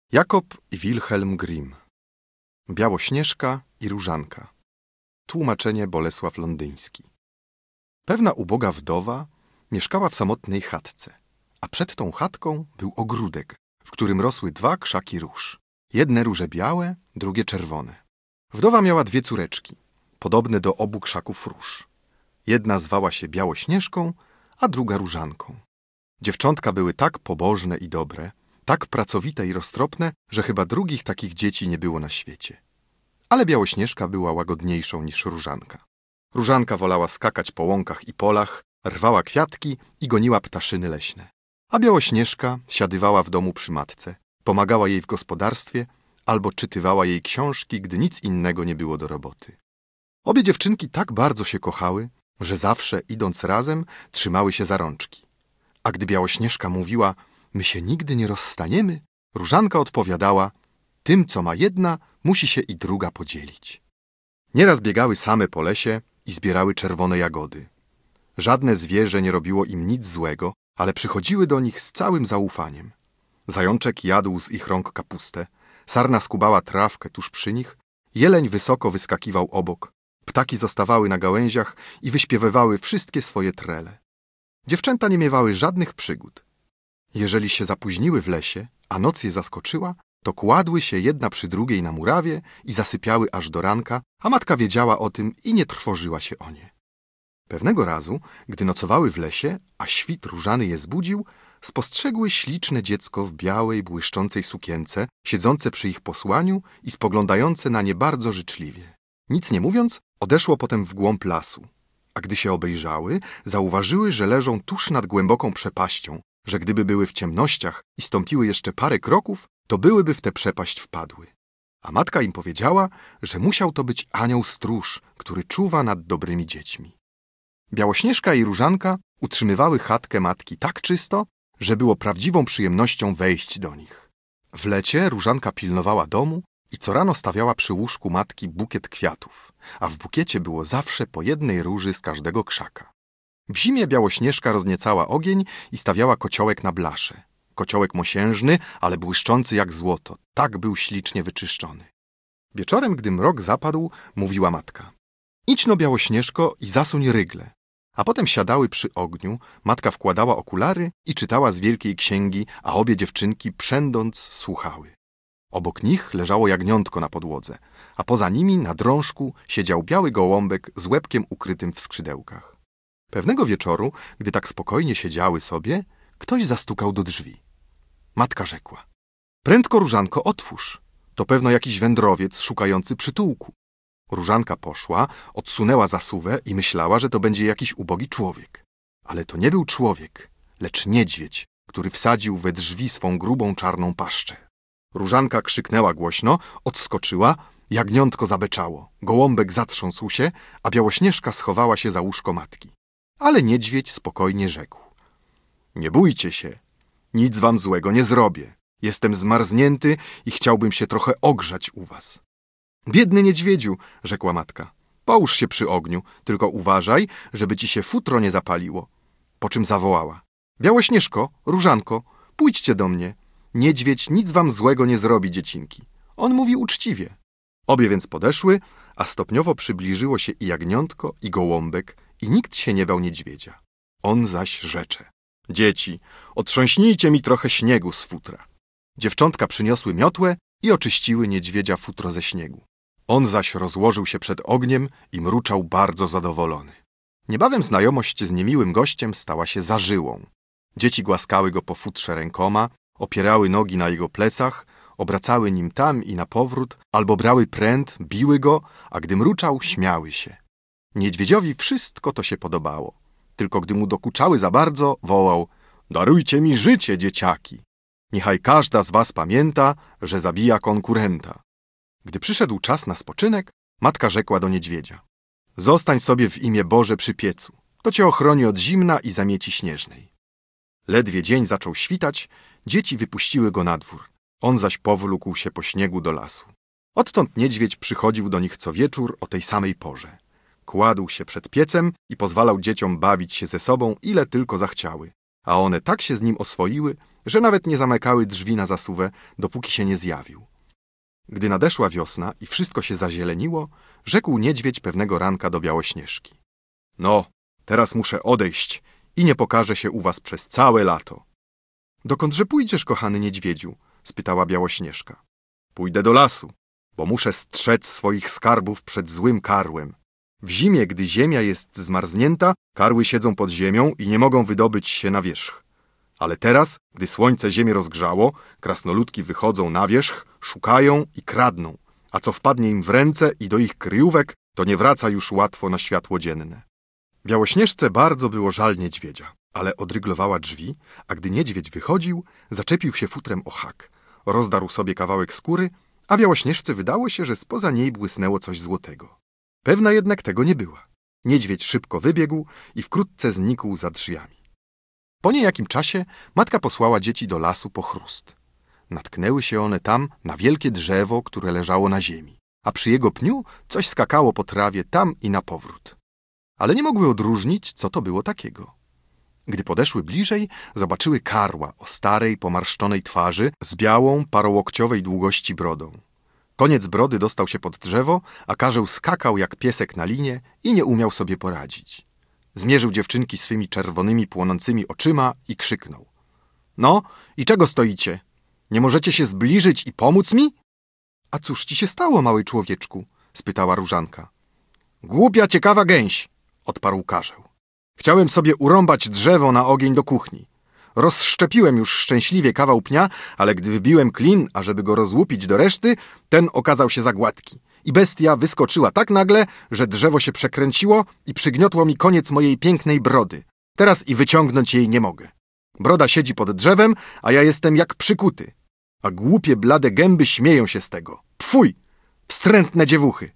Jakob i Wilhelm Grimm. Białośnieżka i Różanka. Tłumaczenie Bolesław Londyński. Pewna uboga wdowa mieszkała w samotnej chatce, a przed tą chatką był ogródek, w którym rosły 2 krzaki róż. Jedne róże białe, drugie czerwone. Wdowa miała 2 córeczki, podobne do obu krzaków róż. Jedna zwała się Białośnieżką, a druga Różanką. Dziewczątka były tak pobożne i dobre, tak pracowite i roztropne, że chyba drugich takich dzieci nie było na świecie. Ale Białośnieżka była łagodniejszą niż Różanka. Różanka wolała skakać po łąkach i polach, rwała kwiatki i goniła ptaszyny leśne. A Białośnieżka siadywała w domu przy matce, pomagała jej w gospodarstwie albo czytywała jej książki, gdy nic innego nie było do roboty. Obie dziewczynki tak bardzo się kochały, że zawsze idąc razem trzymały się za rączki. A gdy Białośnieżka mówiła: my się nigdy nie rozstaniemy, Różanka odpowiadała: tym, co ma jedna, musi się i druga podzielić. Nieraz biegały same po lesie i zbierały czerwone jagody. Żadne zwierzę nie robiło im nic złego, ale przychodziły do nich z całym zaufaniem. Zajączek jadł z ich rąk kapustę, sarna skubała trawkę tuż przy nich, jeleń wysoko wyskakiwał obok, ptaki zostawały na gałęziach i wyśpiewywały wszystkie swoje trele. Dziewczęta nie miewały żadnych przygód. Jeżeli się zapóźniły w lesie, a noc je zaskoczyła, to kładły się jedna przy drugiej na murawie i zasypiały aż do ranka, a matka wiedziała o tym i nie trwożyła się o nie. Pewnego razu, gdy nocowały w lesie, a świt różany je zbudził, spostrzegły śliczne dziecko w białej, błyszczącej sukience, siedzące przy ich posłaniu i spoglądające na nie bardzo życzliwie. Nic nie mówiąc, odeszło potem w głąb lasu, a gdy się obejrzały, zauważyły, że leżą tuż nad głęboką przepaścią, że gdyby były w ciemnościach i stąpiły jeszcze parę kroków, to byłyby w tę przepaść wpadły. A matka im powiedziała, że musiał to być anioł stróż, który czuwa nad dobrymi dziećmi. Białośnieżka i Różanka utrzymywały chatkę matki tak czysto, że było prawdziwą przyjemnością wejść do nich. W lecie Różanka pilnowała domu i co rano stawiała przy łóżku matki bukiet kwiatów, a w bukiecie było zawsze po jednej róży z każdego krzaka. W zimie Białośnieżka rozniecała ogień i stawiała kociołek na blaszę. Kociołek mosiężny, ale błyszczący jak złoto. Tak był ślicznie wyczyszczony. Wieczorem, gdy mrok zapadł, mówiła matka: idź no, Białośnieżko, i zasuń rygle. A potem siadały przy ogniu, matka wkładała okulary i czytała z wielkiej księgi, a obie dziewczynki przędąc słuchały. Obok nich leżało jagniątko na podłodze, a poza nimi na drążku siedział biały gołąbek z łebkiem ukrytym w skrzydełkach. Pewnego wieczoru, gdy tak spokojnie siedziały sobie, ktoś zastukał do drzwi. Matka rzekła: prędko, Różanko, otwórz. To pewno jakiś wędrowiec szukający przytułku. Różanka poszła, odsunęła zasuwę i myślała, że to będzie jakiś ubogi człowiek. Ale to nie był człowiek, lecz niedźwiedź, który wsadził we drzwi swą grubą czarną paszczę. Różanka krzyknęła głośno, odskoczyła, jagniątko zabeczało, gołąbek zatrząsł się, a Białośnieżka schowała się za łóżko matki. Ale niedźwiedź spokojnie rzekł: nie bójcie się, nic wam złego nie zrobię. Jestem zmarznięty i chciałbym się trochę ogrzać u was. Biedny niedźwiedziu, rzekła matka, połóż się przy ogniu, tylko uważaj, żeby ci się futro nie zapaliło. Po czym zawołała: Białośnieżko, Różanko, pójdźcie do mnie. Niedźwiedź nic wam złego nie zrobi, dziecinki. On mówi uczciwie. Obie więc podeszły, a stopniowo przybliżyło się i jagniątko, i gołąbek, i nikt się nie bał niedźwiedzia. On zaś rzecze: dzieci, otrząśnijcie mi trochę śniegu z futra. Dziewczątka przyniosły miotłę i oczyściły niedźwiedzia futro ze śniegu. On zaś rozłożył się przed ogniem i mruczał bardzo zadowolony. Niebawem znajomość z niemiłym gościem stała się zażyłą. Dzieci głaskały go po futrze rękoma, opierały nogi na jego plecach, obracały nim tam i na powrót, albo brały pręt, biły go, a gdy mruczał, śmiały się. Niedźwiedziowi wszystko to się podobało. Tylko gdy mu dokuczały za bardzo, wołał: darujcie mi życie, dzieciaki. Niechaj każda z was pamięta, że zabija konkurenta. Gdy przyszedł czas na spoczynek, matka rzekła do niedźwiedzia: zostań sobie w imię Boże przy piecu. To cię ochroni od zimna i zamieci śnieżnej. Ledwie dzień zaczął świtać, dzieci wypuściły go na dwór. On zaś powlókł się po śniegu do lasu. Odtąd niedźwiedź przychodził do nich co wieczór o tej samej porze. Kładł się przed piecem i pozwalał dzieciom bawić się ze sobą, ile tylko zachciały. a one tak się z nim oswoiły, że nawet nie zamykały drzwi na zasuwę, dopóki się nie zjawił. Gdy nadeszła wiosna i wszystko się zazieleniło, rzekł niedźwiedź pewnego ranka do Białośnieżki. No, teraz muszę odejść i nie pokażę się u was przez całe lato. Dokądże pójdziesz, kochany niedźwiedziu? Spytała Białośnieżka. Pójdę do lasu, bo muszę strzec swoich skarbów przed złym karłem. W zimie, gdy ziemia jest zmarznięta, karły siedzą pod ziemią i nie mogą wydobyć się na wierzch. Ale teraz, gdy słońce ziemię rozgrzało, krasnoludki wychodzą na wierzch, szukają i kradną, a co wpadnie im w ręce i do ich kryjówek, to nie wraca już łatwo na światło dzienne. Białośnieżce bardzo było żal niedźwiedzia, ale odryglowała drzwi, a gdy niedźwiedź wychodził, zaczepił się futrem o hak, rozdarł sobie kawałek skóry, a Białośnieżce wydało się, że spoza niej błysnęło coś złotego. Pewna jednak tego nie była. Niedźwiedź szybko wybiegł i wkrótce znikł za drzwiami. Po niejakim czasie matka posłała dzieci do lasu po chrust. Natknęły się one tam na wielkie drzewo, które leżało na ziemi, a przy jego pniu coś skakało po trawie tam i na powrót. Ale nie mogły odróżnić, co to było takiego. Gdy podeszły bliżej, zobaczyły karła o starej, pomarszczonej twarzy z białą, parołokciowej długości brodą. Koniec brody dostał się pod drzewo, a karzeł skakał jak piesek na linie i nie umiał sobie poradzić. Zmierzył dziewczynki swymi czerwonymi, płonącymi oczyma i krzyknął. No, i czego stoicie? Nie możecie się zbliżyć i pomóc mi? A cóż ci się stało, mały człowieczku? Spytała różanka. Głupia, ciekawa gęś, odparł karzeł. Chciałem sobie urąbać drzewo na ogień do kuchni. Rozszczepiłem już szczęśliwie kawał pnia, ale gdy wybiłem klin, ażeby go rozłupić do reszty, ten okazał się za gładki. I bestia wyskoczyła tak nagle, że drzewo się przekręciło i przygniotło mi koniec mojej pięknej brody. Teraz i wyciągnąć jej nie mogę. Broda siedzi pod drzewem, a ja jestem jak przykuty. A głupie, blade gęby śmieją się z tego. Pfuj! Wstrętne dziewuchy!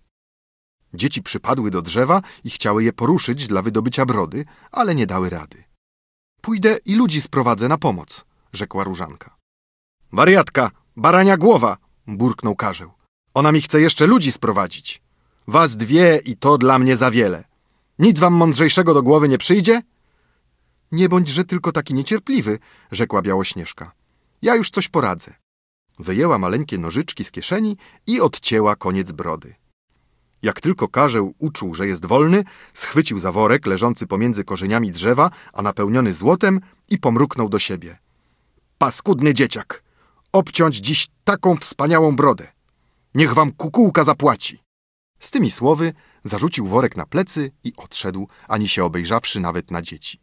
Dzieci przypadły do drzewa i chciały je poruszyć dla wydobycia brody, ale nie dały rady. Pójdę i ludzi sprowadzę na pomoc, rzekła różanka. Wariatka, barania głowa, burknął karzeł. Ona mi chce jeszcze ludzi sprowadzić. Was dwie i to dla mnie za wiele. Nic wam mądrzejszego do głowy nie przyjdzie? Nie bądźże tylko taki niecierpliwy, rzekła Białośnieżka. Ja już coś poradzę. Wyjęła maleńkie nożyczki z kieszeni i odcięła koniec brody. Jak tylko karzeł uczuł, że jest wolny, schwycił za worek leżący pomiędzy korzeniami drzewa, a napełniony złotem i pomruknął do siebie. Paskudny dzieciak! Obciąć dziś taką wspaniałą brodę! Niech wam kukułka zapłaci! Z tymi słowy zarzucił worek na plecy i odszedł, ani się obejrzawszy nawet na dzieci.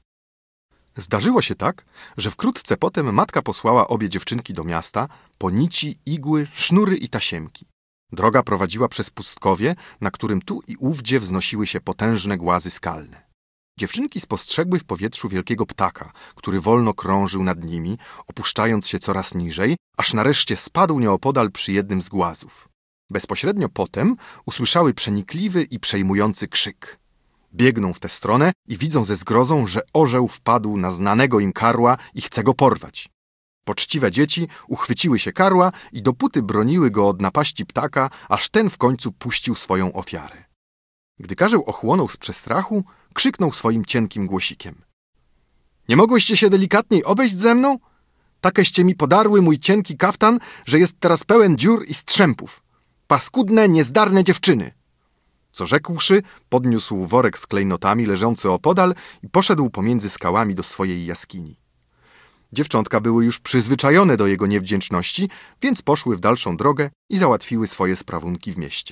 Zdarzyło się tak, że wkrótce potem matka posłała obie dziewczynki do miasta po nici, igły, sznury i tasiemki. Droga prowadziła przez pustkowie, na którym tu i ówdzie wznosiły się potężne głazy skalne. Dziewczynki spostrzegły w powietrzu wielkiego ptaka, który wolno krążył nad nimi, opuszczając się coraz niżej, aż nareszcie spadł nieopodal przy jednym z głazów. Bezpośrednio potem usłyszały przenikliwy i przejmujący krzyk. Biegną w tę stronę i widzą ze zgrozą, że orzeł wpadł na znanego im karła i chce go porwać. Poczciwe dzieci uchwyciły się karła i dopóty broniły go od napaści ptaka, aż ten w końcu puścił swoją ofiarę. Gdy karzeł ochłonął z przestrachu, krzyknął swoim cienkim głosikiem. Nie mogłyście się delikatniej obejść ze mną? Takeście mi podarły mój cienki kaftan, że jest teraz pełen dziur i strzępów. Paskudne, niezdarne dziewczyny! Co rzekłszy, podniósł worek z klejnotami leżący opodal i poszedł pomiędzy skałami do swojej jaskini. Dziewczątka były już przyzwyczajone do jego niewdzięczności, więc poszły w dalszą drogę i załatwiły swoje sprawunki w mieście.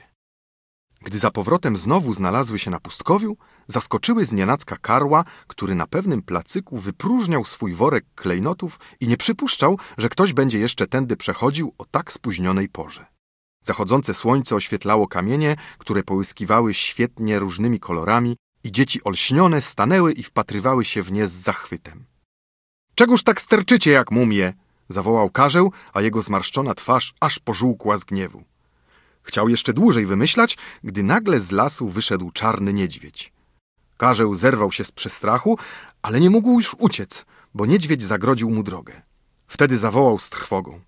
Gdy za powrotem znowu znalazły się na pustkowiu, zaskoczyły znienacka karła, który na pewnym placyku wypróżniał swój worek klejnotów i nie przypuszczał, że ktoś będzie jeszcze tędy przechodził o tak spóźnionej porze. Zachodzące słońce oświetlało kamienie, które połyskiwały świetnie różnymi kolorami i dzieci olśnione stanęły i wpatrywały się w nie z zachwytem. Czegóż tak sterczycie jak mumie? Zawołał karzeł, a jego zmarszczona twarz aż pożółkła z gniewu. Chciał jeszcze dłużej wymyślać, gdy nagle z lasu wyszedł czarny niedźwiedź. Karzeł zerwał się z przestrachu, ale nie mógł już uciec, bo niedźwiedź zagrodził mu drogę. Wtedy zawołał z trwogą.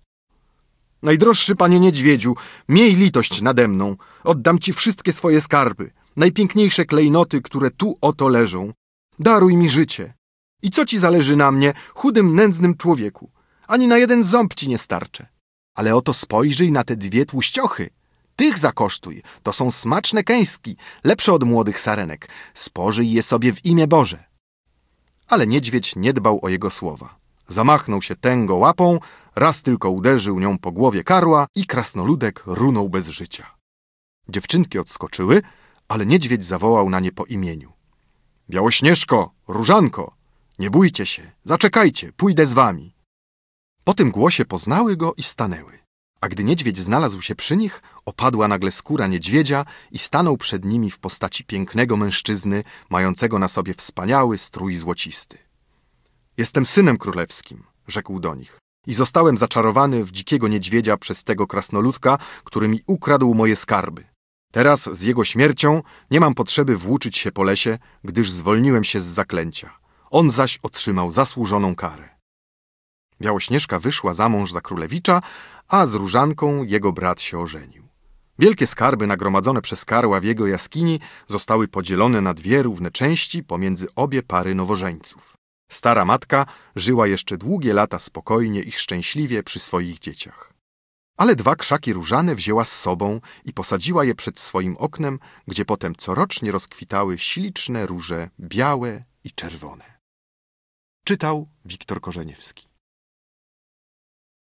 Najdroższy panie niedźwiedziu, miej litość nade mną. Oddam ci wszystkie swoje skarby, najpiękniejsze klejnoty, które tu oto leżą. Daruj mi życie. I co ci zależy na mnie, chudym, nędznym człowieku? Ani na jeden ząb ci nie starczę. Ale oto spojrzyj na te 2 tłuściochy. Tych zakosztuj, to są smaczne kęski, lepsze od młodych sarenek. Spożyj je sobie w imię Boże. Ale niedźwiedź nie dbał o jego słowa. Zamachnął się tęgo łapą, raz tylko uderzył nią po głowie karła i krasnoludek runął bez życia. Dziewczynki odskoczyły, ale niedźwiedź zawołał na nie po imieniu. Białośnieżko, Różanko, nie bójcie się, zaczekajcie, pójdę z wami. Po tym głosie poznały go i stanęły. A gdy niedźwiedź znalazł się przy nich, opadła nagle skóra niedźwiedzia i stanął przed nimi w postaci pięknego mężczyzny, mającego na sobie wspaniały strój złocisty. Jestem synem królewskim, rzekł do nich, i zostałem zaczarowany w dzikiego niedźwiedzia przez tego krasnoludka, który mi ukradł moje skarby. Teraz z jego śmiercią nie mam potrzeby włóczyć się po lesie, gdyż zwolniłem się z zaklęcia. On zaś otrzymał zasłużoną karę. Białośnieżka wyszła za mąż za królewicza, a z Różanką jego brat się ożenił. Wielkie skarby nagromadzone przez karła w jego jaskini zostały podzielone na 2 równe części pomiędzy obie pary nowożeńców. Stara matka żyła jeszcze długie lata spokojnie i szczęśliwie przy swoich dzieciach. Ale 2 krzaki różane wzięła z sobą i posadziła je przed swoim oknem, gdzie potem corocznie rozkwitały śliczne róże białe i czerwone. Czytał Wiktor Korzeniewski.